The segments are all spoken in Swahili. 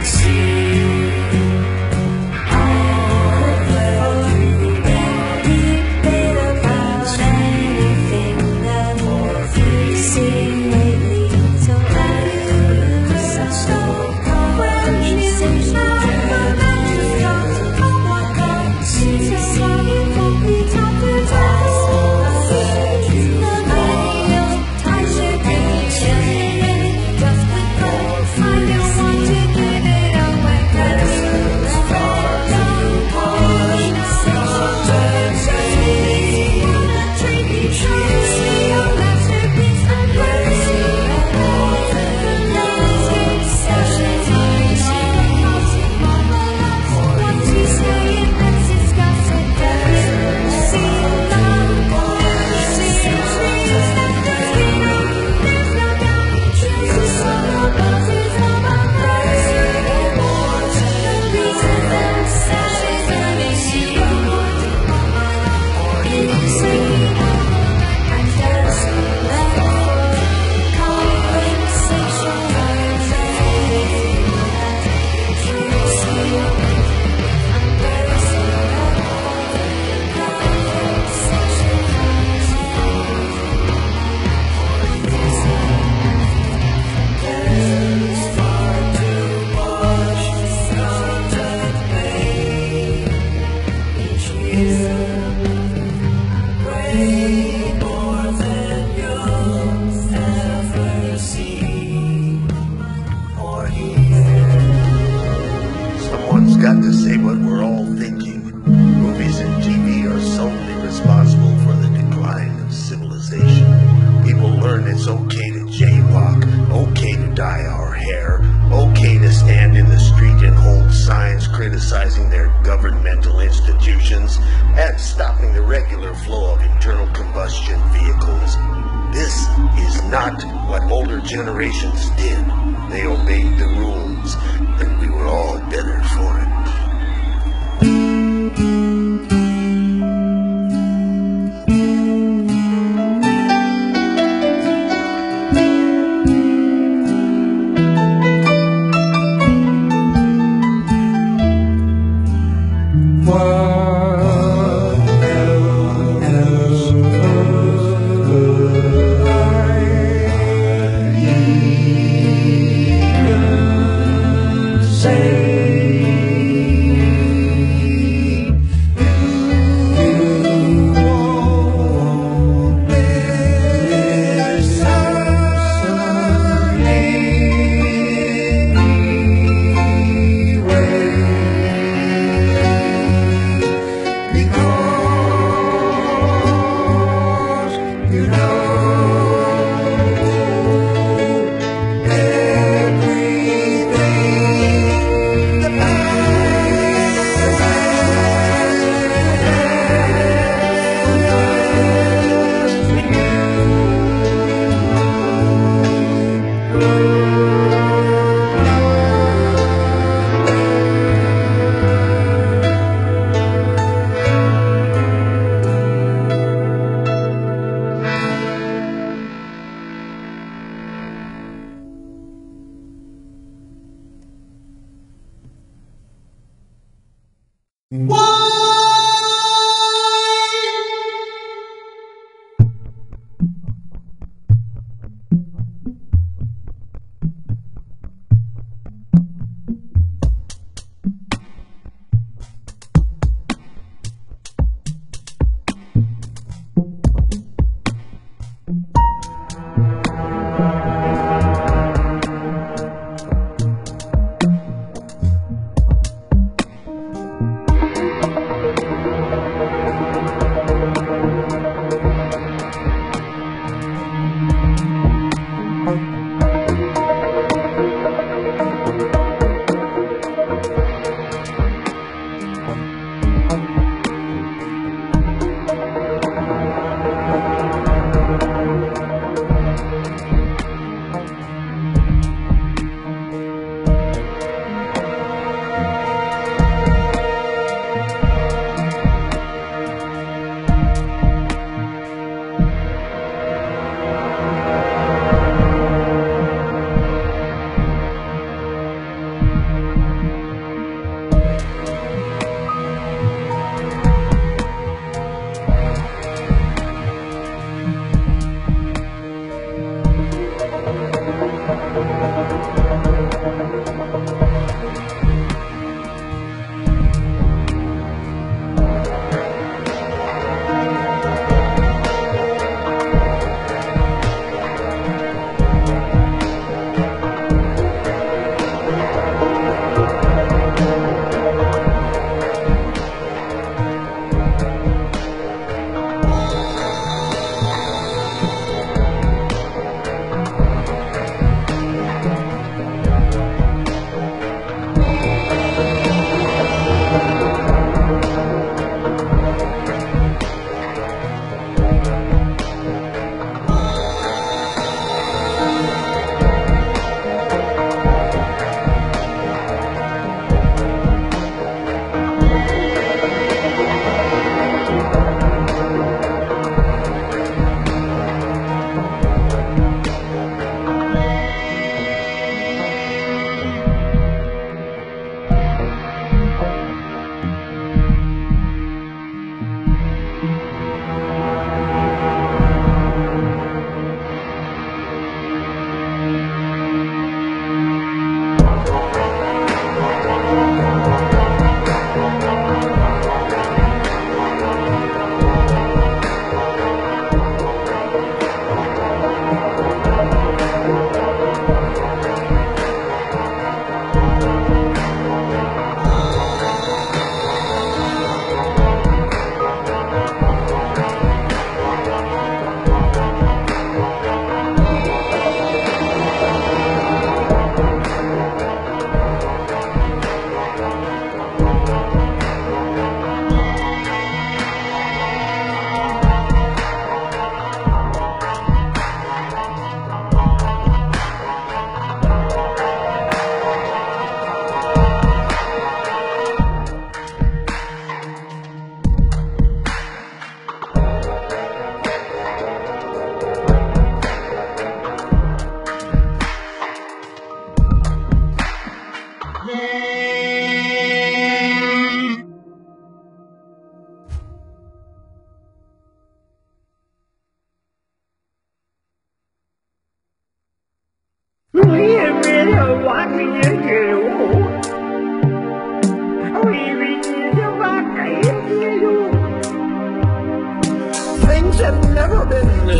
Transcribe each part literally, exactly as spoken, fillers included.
Someone's got to say what we're all thinking. Movies and T V are solely responsible for the decline of civilization. People learn it's okay to jaywalk, okay to dye our hair, okay to stand in the street and hold signs criticizing their governmental institutions, and stopping the regular flow of internal combustion vehicles. This is not what older generations did. They obeyed the rules, and we were all better for it. Yeah.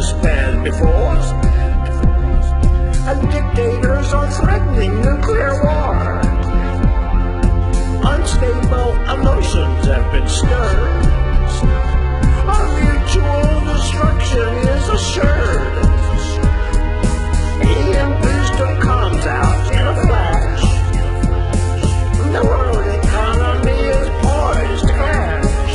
spanned before. And dictators are threatening nuclear war. Unstable emotions have been stirred. Our mutual destruction is assured. E M Ps comes out in a flash. The world economy is poised to crash.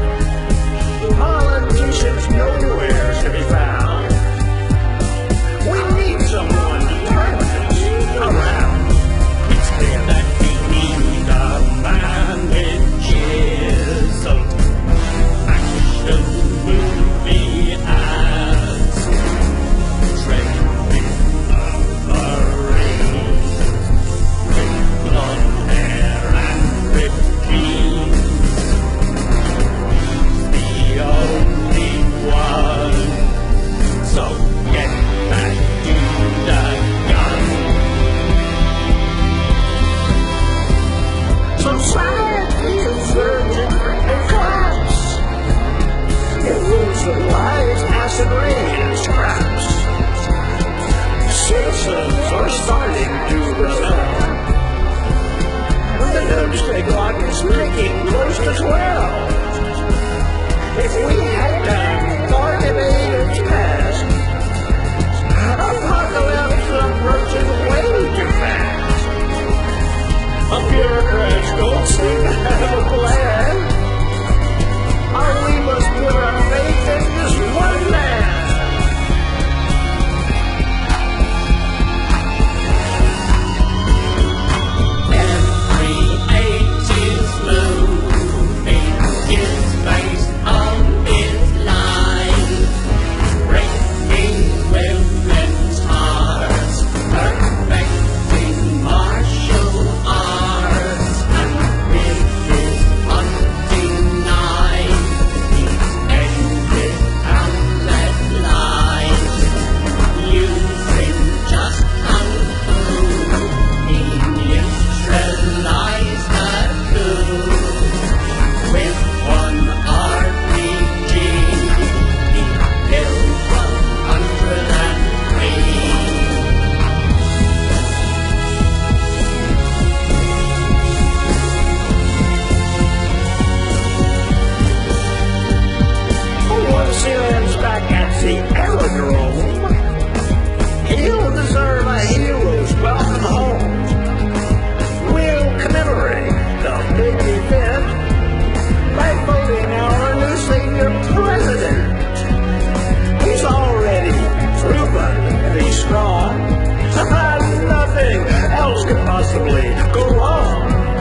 Politicians nowhere to be found. We need someone to turn this around. It's clear that we need a man with chisel. Action movie ads. Trending of the ring. With blonde hair and ripped jeans. He's the only one. So get back to the gun. Society is verging in collapse. It rules with lies, acid rain, and scraps. Citizens are starting to rebel. The doomsday clock is ticking close as well. If we had time for debates past, apocalypse approaches way too fast. A bureaucrats don't seem to have a plan. Or we must put our faith in this one man. Every eighties movie is based on this line. Breaking women's hearts, perfecting martial arts, and this is undenied. He's ended outlet lines, using just kung fu. He neutralized the coup with one R P G. He killed one hundred three. Once he lands back at the aerodrome, he'll deserve a hero's welcome home. We'll commemorate the big event by voting our new senior president. He's already proven to be strong. Nothing else could possibly go wrong.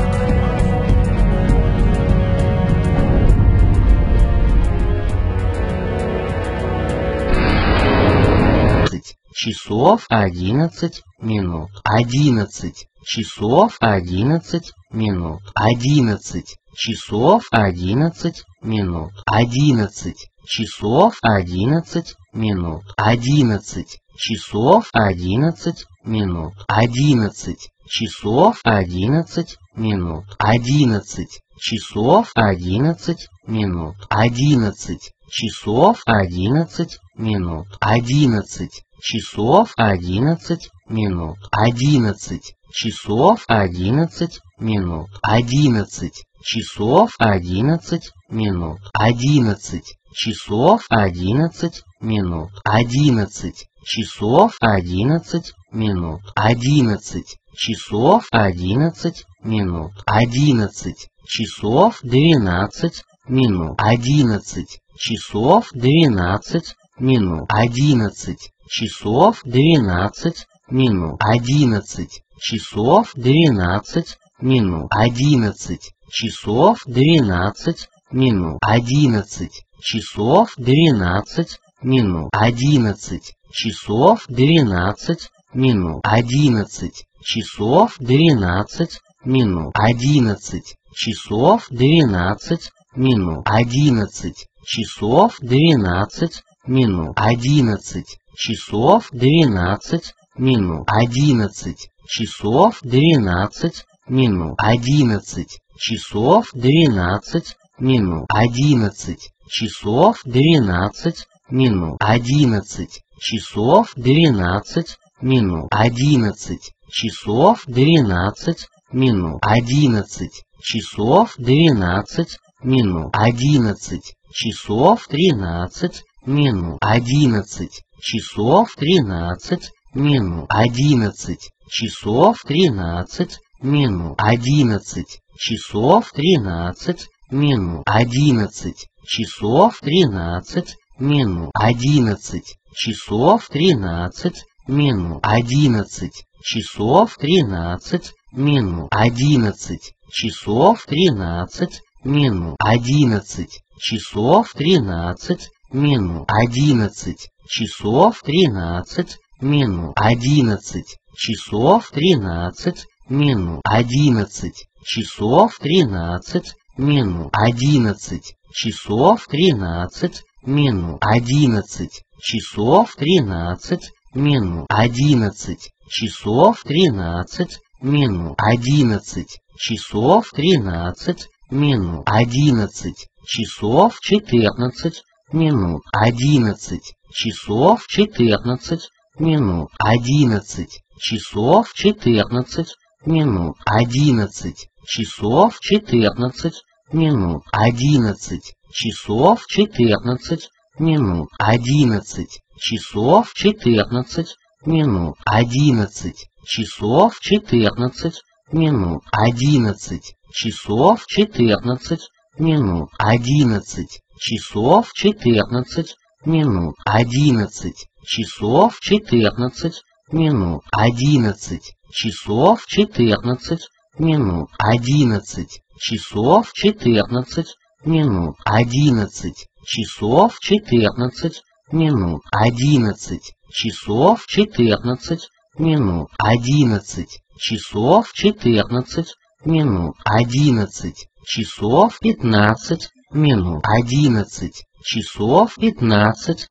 часов одиннадцать минут. Одиннадцать часов одиннадцать минут. Одиннадцать часов одиннадцать минут. Одиннадцать часов одиннадцать минут. Одиннадцать часов одиннадцать минут. Одиннадцать часов одиннадцать минут. Одиннадцать часов одиннадцать минут. Одиннадцать часов одиннадцать минут. Одиннадцать часов одиннадцать минут. Одиннадцать часов одиннадцать минут. Одиннадцать часов одиннадцать минут. Одиннадцать часов одиннадцать минут. Одиннадцать часов одиннадцать минут. Одиннадцать часов одиннадцать минут. Одиннадцать часов двенадцать минут. Одиннадцать часов двенадцать минут. Одиннадцать часов двенадцать минут. Одиннадцать часов двенадцать минут. Одиннадцать часов двенадцать минут. Одиннадцать часов двенадцать минут. Одиннадцать часов двенадцать минут. Одиннадцать часов двенадцать минут. Одиннадцать часов двенадцать минут. Одиннадцать часов двенадцать минут. Одиннадцать часов двенадцать минут. Одиннадцать часов двенадцать минут. Одиннадцать часов двенадцать минут. Одиннадцать часов двенадцать минут. Одиннадцать часов двенадцать минут. Одиннадцать часов двенадцать минут. Одиннадцать часов двенадцать минут. Одиннадцать часов тринадцать минут. Одиннадцать часов тринадцать минут. Одиннадцать часов тринадцать минут. Одиннадцать часов тринадцать минут. Одиннадцать часов тринадцать минут. Одиннадцать часов тринадцать минут. Одиннадцать часов тринадцать минут. Одиннадцать часов тринадцать минут. Одиннадцать часов тринадцать минут. Одиннадцать часов тринадцать минут. Одиннадцать часов тринадцать минут. Одиннадцать часов тринадцать минут. Одиннадцать часов тринадцать минут. Одиннадцать часов тринадцать минут. Одиннадцать часов тринадцать минут. Одиннадцать часов тринадцать минут. Одиннадцать часов четырнадцать минут. Одиннадцать часов четырнадцать минут. Одиннадцать часов четырнадцать минут. Одиннадцать часов четырнадцать минут. Одиннадцать часов четырнадцать минут. Одиннадцать часов четырнадцать минут. Одиннадцать часов четырнадцать минут. Одиннадцать часов четырнадцать минут. Одиннадцать часов четырнадцать минут. Одиннадцать часов четырнадцать минут. Одиннадцать часов четырнадцать минут. Одиннадцать часов четырнадцать минут. Одиннадцать часов четырнадцать минут. Одиннадцать часов четырнадцать минут. Одиннадцать часов четырнадцать минут. Одиннадцать часов пятнадцать минут. Одиннадцать часов пятнадцать.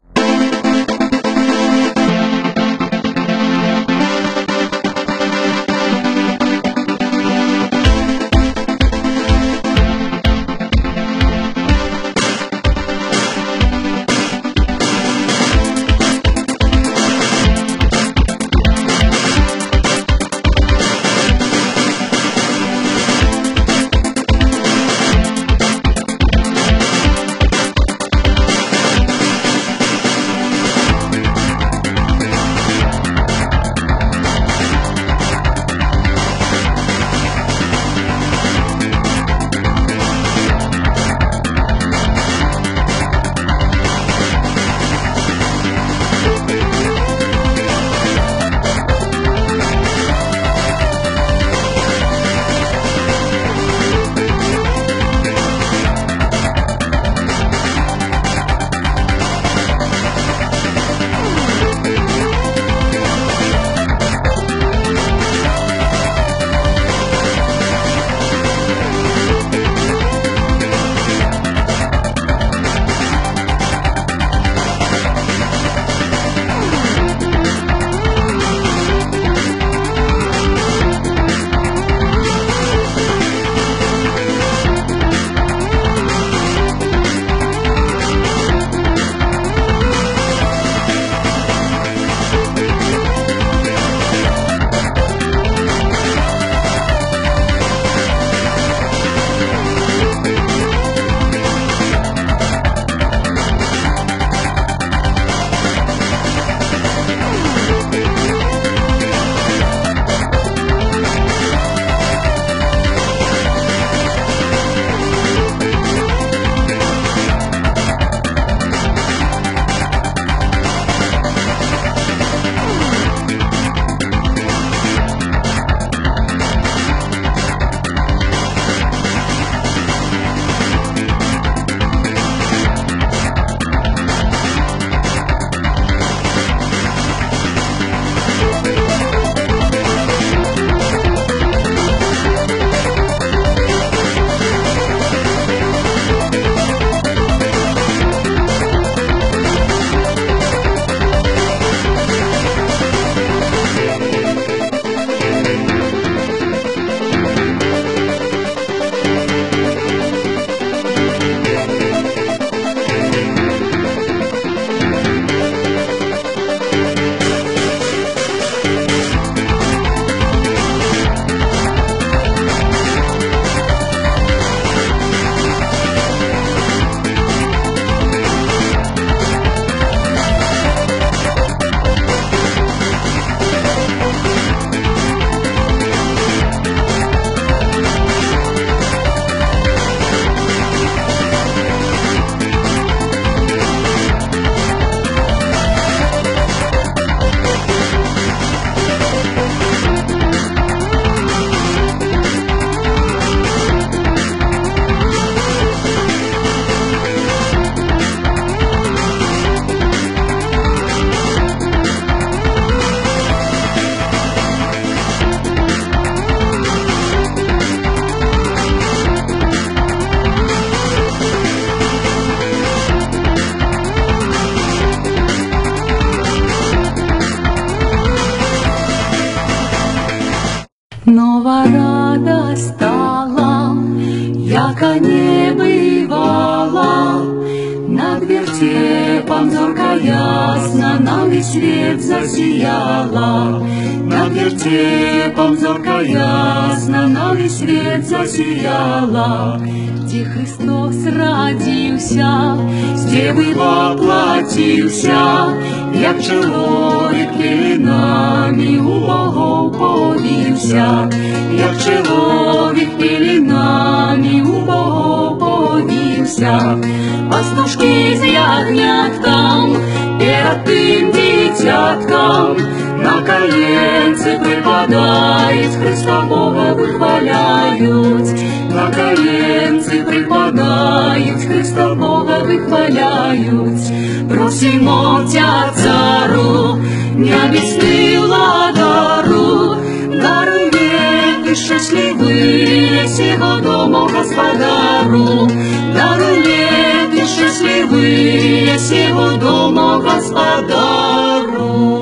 яко не бывало. Над вертепом зорко ясно нам весь свет засияла. Над вертепом зорко ясно нам весь свет засияла. Где Христос родился, с девы воплотился, як человек пеленами у богов повился, як человек пеленами у богов повился. Пастушки з ягнятком перед тим дитятком на коленце припадают, Христа Бога выхваляют. На коленце припадают, Христа Бога выхваляют. Просимо Тя, Цару, небесный владару, даруй веки счастливые сего дома Господару. Даруй веки счастливые сего дома Господару.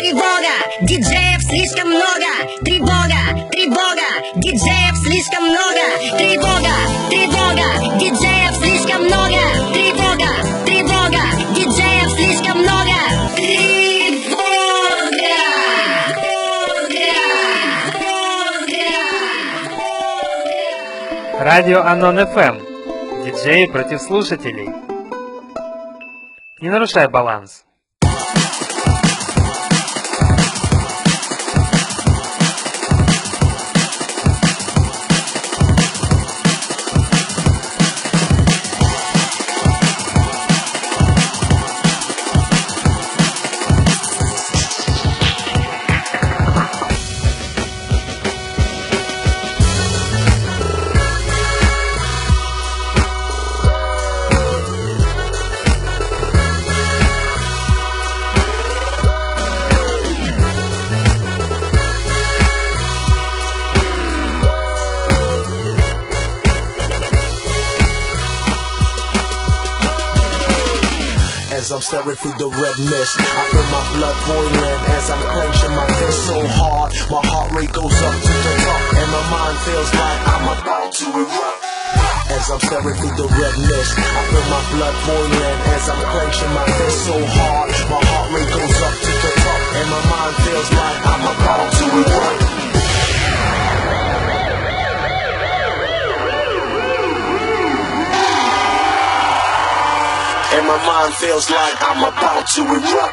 тревога, диджеев слишком много, тревога, тревога, диджеев слишком много, тревога, тревога, диджеев слишком много, тревога, тревога, диджеев слишком много, Радио Анон эф эм. Диджеи против слушателей. Не нарушай баланс. As I'm staring through the red mist, I feel my blood boiling as I'm clenching my fist so hard. My heart rate goes up to the top, and my mind feels like I'm about to erupt. As I'm staring through the red mist, I feel my blood boiling as I'm clenching my fist so hard. My heart rate goes up to the top, and my mind feels like I'm about to erupt. And my mind feels like I'm about to erupt.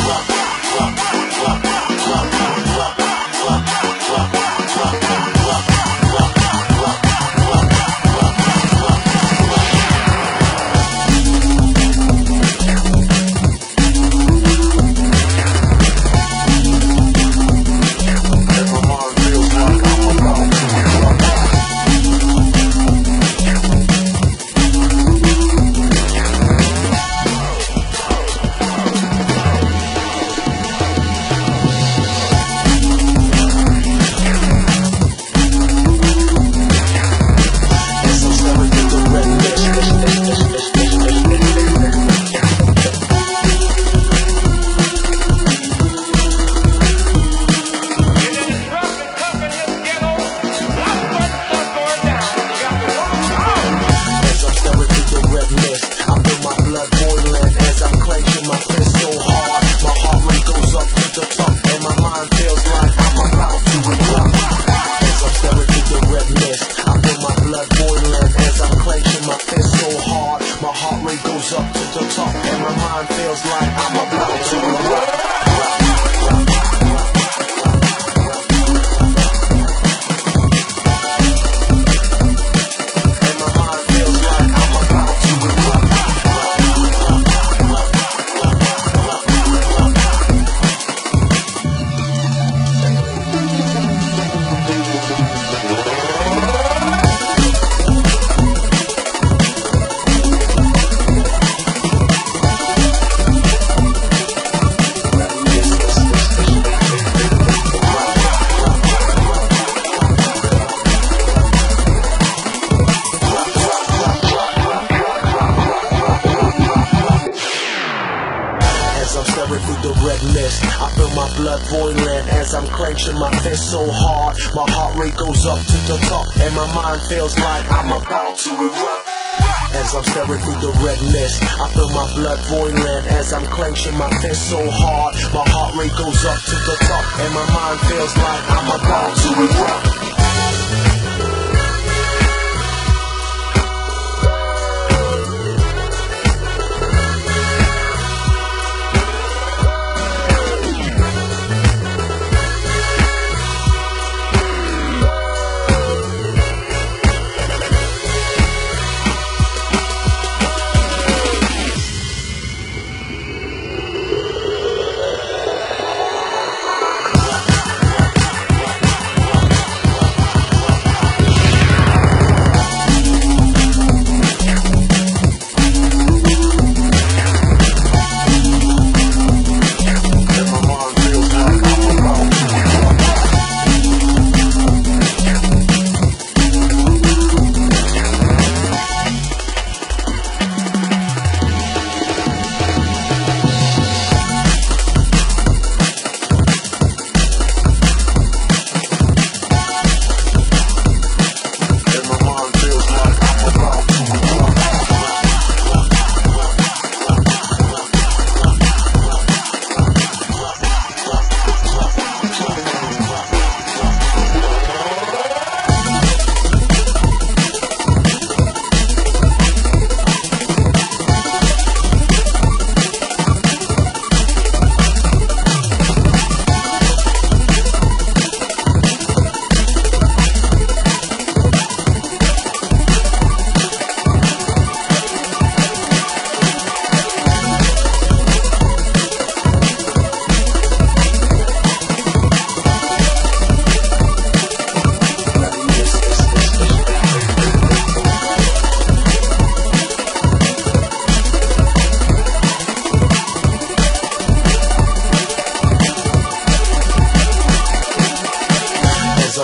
Feels like I'm about to erupt. As I'm staring through the red mist, I feel my blood boiling as I'm clenching my fist so hard. My heart rate goes up to the top, and my mind feels like I'm about to erupt.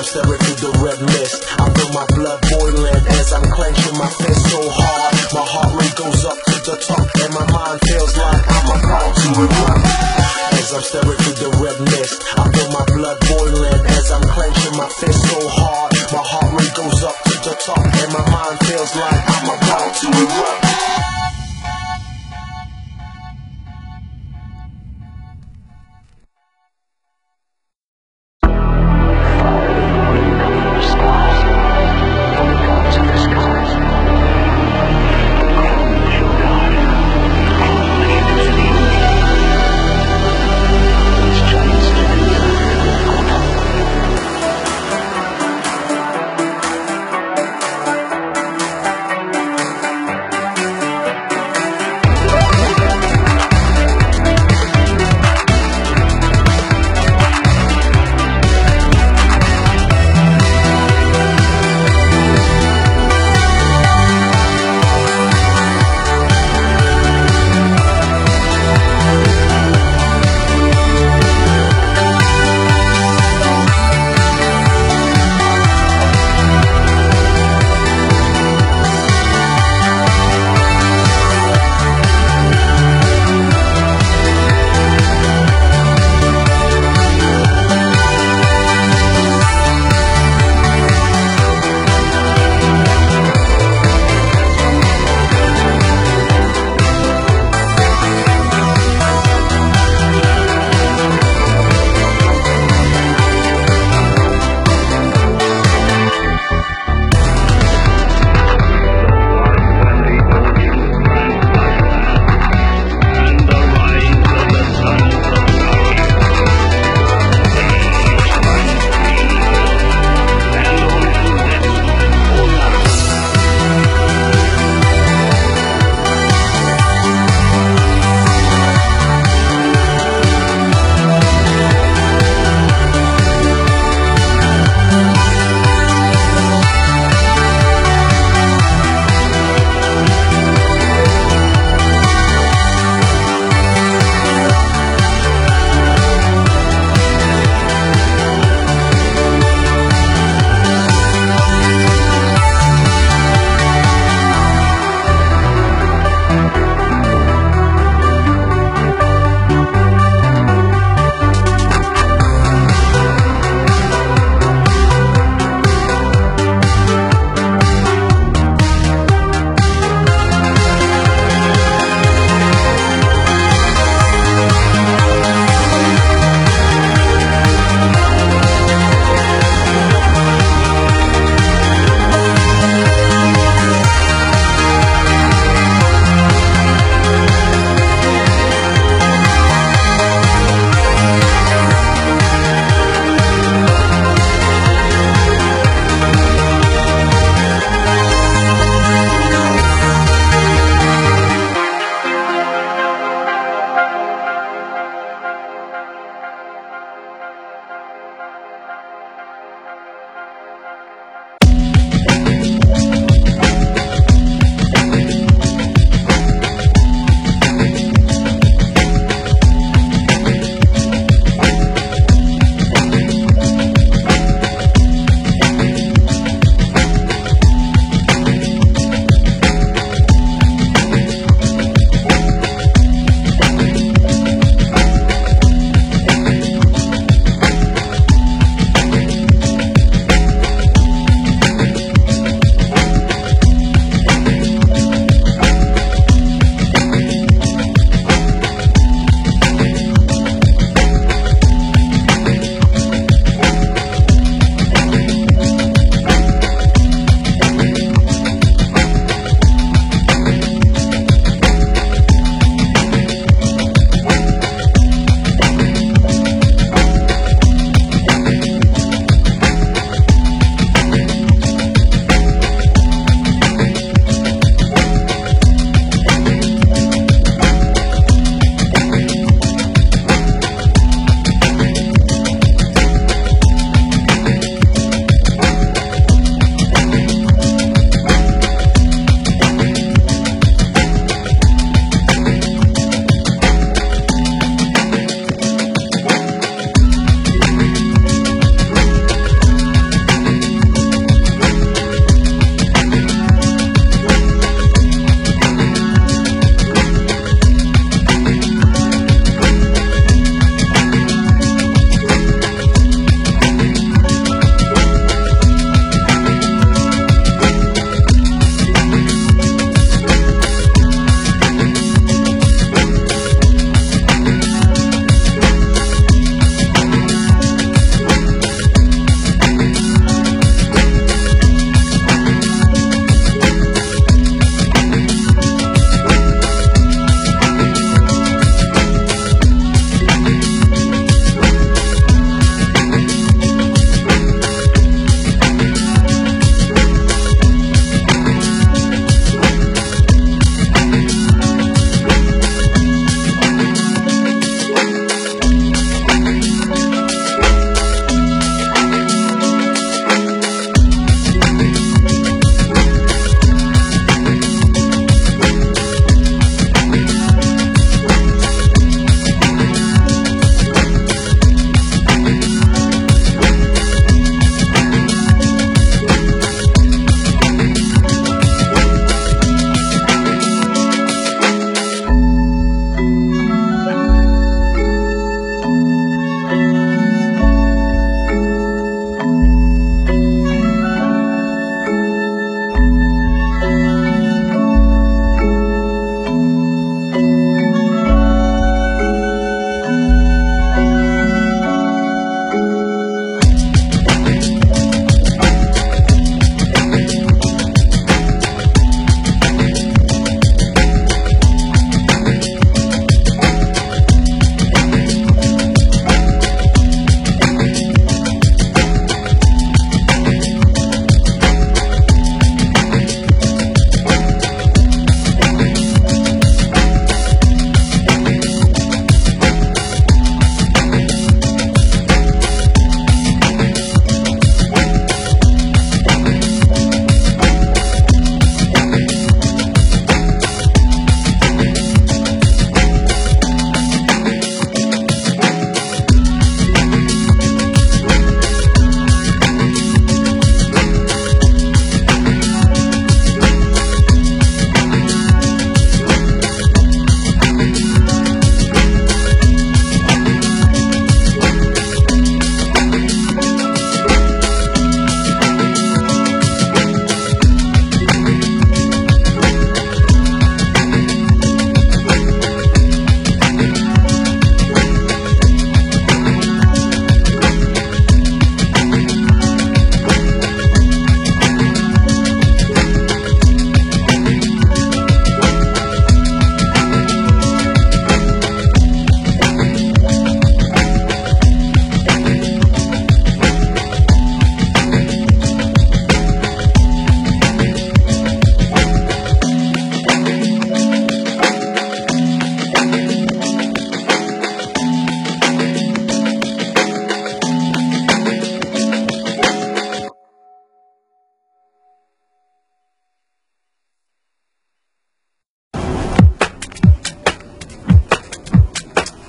staring through the red mist. I feel my blood boiling as I'm clenching my fist so hard. My heart rate goes up to the top and my mind feels like I'm about to erupt. As I'm staring through the red mist, I feel my blood boiling as I'm clenching my fist so hard. My heart rate goes up to the top and my mind feels like I'm about to erupt.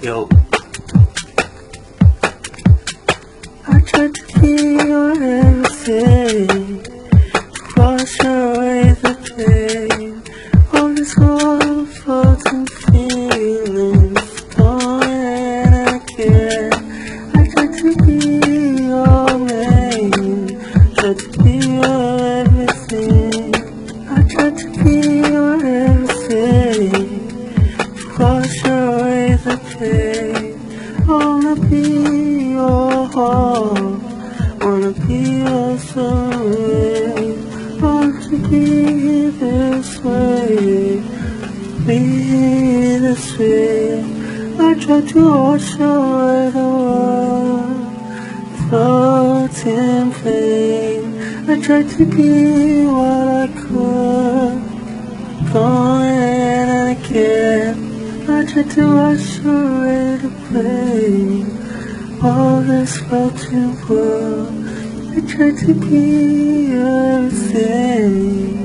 Yo. I tried to be your everything, to wash away the pain, all these whole thoughts and feelings, going again. I tried to be your main, tried to be your everything. I tried to be your everything, to wash away the pain. Wanna be your heart, wanna be your soul. Want to be this way, be this way. I tried to wash away the world, thoughts in vain. I tried to be what I could, going again. I tried to wash away the pain, all this floating world. I tried to be everything.